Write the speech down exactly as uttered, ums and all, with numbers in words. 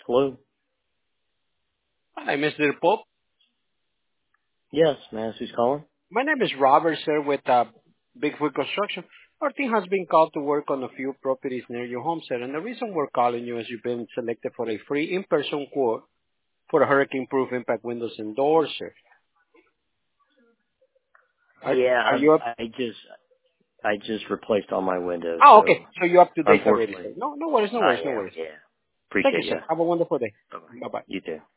Hello? Hi, Mister Pope. Yes, may I ask who's calling? My name is Robert, sir, with uh, Bigfoot Construction. Our team has been called to work on a few properties near your home, sir, and the reason we're calling you is you've been selected for a free in-person quote for hurricane-proof impact windows and doors, sir. Are, Yeah, are I've, you up? I just, I just replaced all my windows, Oh, so okay. So you're up to date already, unfortunately, sir. No, no worries, no I worries, no am, worries. yeah. Thank you, Appreciate you. sir. Have a wonderful day. Bye-bye. Bye-bye. You too.